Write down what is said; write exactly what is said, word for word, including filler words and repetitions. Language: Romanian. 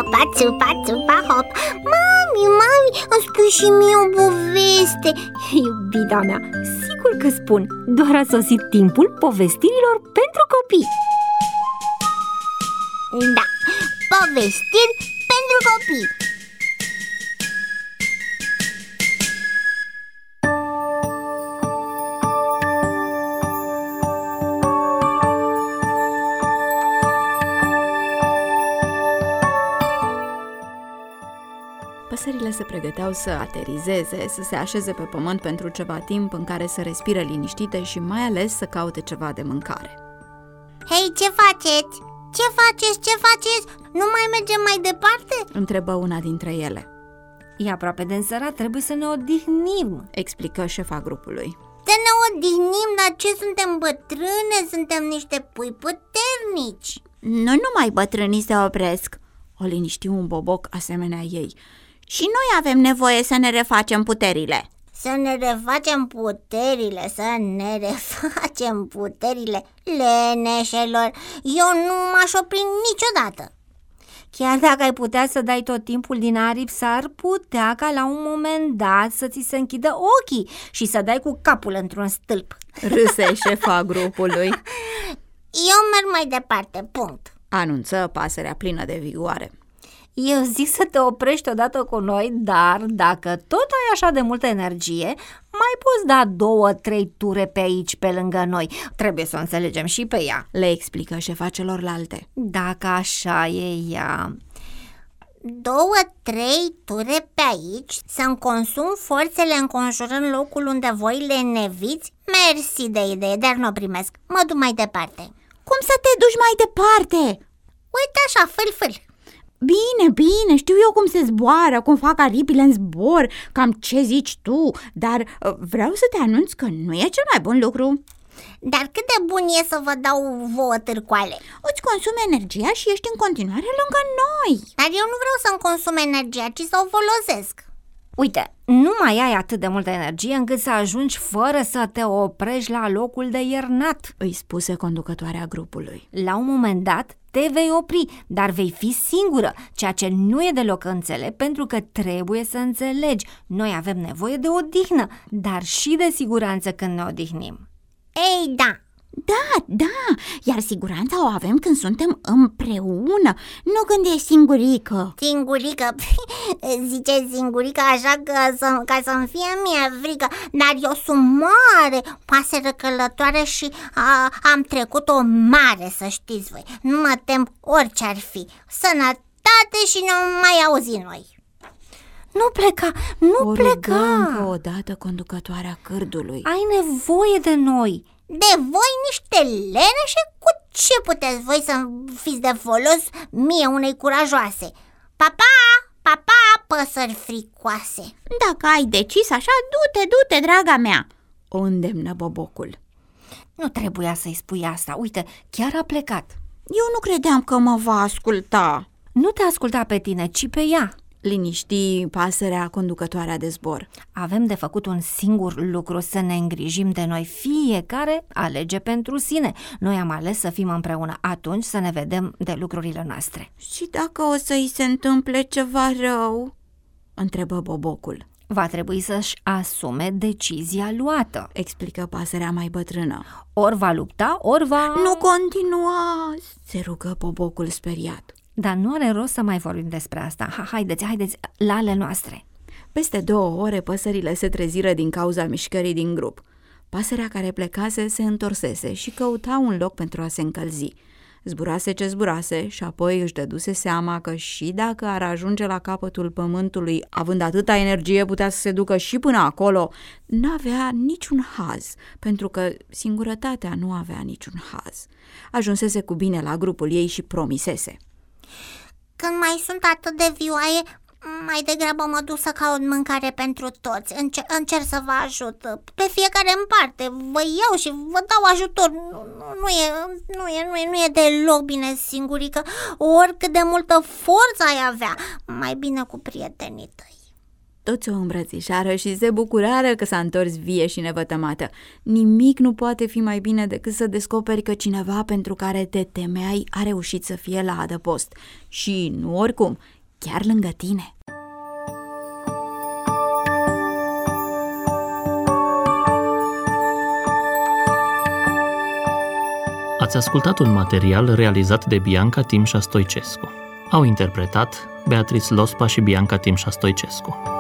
hopa, țupa, țupa, hop. Mami, mami, îmi spui și mie o poveste. Iubita mea, sigur că spun. Doar a sosit timpul povestirilor pentru copii. Da, povestiri pentru copii. Păsările se pregăteau să aterizeze, să se așeze pe pământ pentru ceva timp în care să respire liniștite și mai ales să caute ceva de mâncare. Hei, ce faceți? Ce faceți? Ce faceți? Nu mai mergem mai departe? Întrebă una dintre ele. E aproape de înserat, trebuie să ne odihnim, explică șefa grupului. Să ne odihnim, dar ce, suntem bătrâne? Suntem niște pui puternici. Nu numai bătrânii se opresc, o liniști un boboc asemenea ei. Și noi avem nevoie să ne refacem puterile. Să ne refacem puterile, să ne refacem puterile, leneșelor. Eu nu m-aș opri niciodată. Chiar dacă ai putea să dai tot timpul din aripi, s-ar putea ca la un moment dat să ți se închidă ochii și să dai cu capul într-un stâlp. Râse șefa grupului. Eu merg mai departe, punct, anunță pasărea plină de vigoare. Eu zic să te oprești odată cu noi, dar dacă tot ai așa de multă energie, mai poți da două, trei ture pe aici, pe lângă noi. Trebuie să o înțelegem și pe ea, le explică șefa celorlalte. Dacă așa e ea. Două, trei ture pe aici, să-mi consum forțele înconjurând locul unde voi le neviți? Mersi de idee, dar nu o primesc. Mă duc mai departe. Cum să te duci mai departe? Uite așa, fâl-fâl. Bine, bine, știu eu cum se zboară, cum fac aripile în zbor, cam ce zici tu, dar vreau să te anunț că nu e cel mai bun lucru. Dar cât de bun e să vă dau vouă târcoale? Îți consumi energia și ești în continuare lângă noi. Dar eu nu vreau să-mi consum energia, ci să o folosesc. Uite, nu mai ai atât de multă energie încât să ajungi fără să te oprești la locul de iernat, îi spuse conducătoarea grupului. La un moment dat te vei opri, dar vei fi singură, ceea ce nu e deloc înțelept, pentru că trebuie să înțelegi. Noi avem nevoie de odihnă, dar și de siguranță când ne odihnim. Ei, da! Da, da, iar siguranța o avem când suntem împreună, nu când e singurică. Singurică? Zice singurică așa că să, ca să-mi fie mie frică. Dar eu sunt mare, pasăre călătoare și a, am trecut o mare, să știți voi. Nu mă tem orice ar fi. Sănătate și nu mai auzi noi. Nu pleca, nu o pleca încă o dată conducătoarea cârdului. Ai nevoie de noi. De voi niște leneșe? Cu ce puteți voi să fiți de folos mie, unei curajoase? Pa, pa, pa, pa, păsări fricoase. Dacă ai decis așa, du-te, du-te, draga mea, o îndemnă bobocul. Nu trebuia să-i spui asta, uite, chiar a plecat. Eu nu credeam că mă va asculta. Nu te asculta pe tine, ci pe ea, liniști pasărea conducătoarea de zbor. Avem de făcut un singur lucru, să ne îngrijim de noi. Fiecare alege pentru sine. Noi am ales să fim împreună, atunci să ne vedem de lucrurile noastre. Și dacă o să-i se întâmple ceva rău? Întrebă bobocul. Va trebui să-și asume decizia luată, explică pasărea mai bătrână. Ori va lupta, ori va... Nu continua, se rugă bobocul speriat. Dar nu are rost să mai vorbim despre asta. Ha, haideți, haideți, la ale noastre. Peste două ore păsările se treziră din cauza mișcării din grup. Pasărea care plecase se întorsese și căuta un loc pentru a se încălzi. Zburase ce zburase și apoi își dăduse seama că și dacă ar ajunge la capătul pământului, având atâta energie, putea să se ducă și până acolo, n-avea niciun haz, pentru că singurătatea nu avea niciun haz. Ajunsese cu bine la grupul ei și promisese. Când mai sunt atât de vioaie, mai degrabă mă duc să caut mâncare pentru toți. Încer- încerc să vă ajut pe fiecare în parte. Vă iau și vă dau ajutor. Nu, nu, e, nu, e, nu, e, nu e deloc bine singurică. Oricât de multă forță ai avea, mai bine cu prietenii tăi. Toți o îmbrățișară și se bucurară că s-a întors vie și nevătămată. Nimic nu poate fi mai bine decât să descoperi că cineva pentru care te temeai a reușit să fie la adăpost. Și nu oricum, chiar lângă tine. Ați ascultat un material realizat de Bianca Timșa Stoicescu. Au interpretat Beatrice Lospa și Bianca Timșa Stoicescu.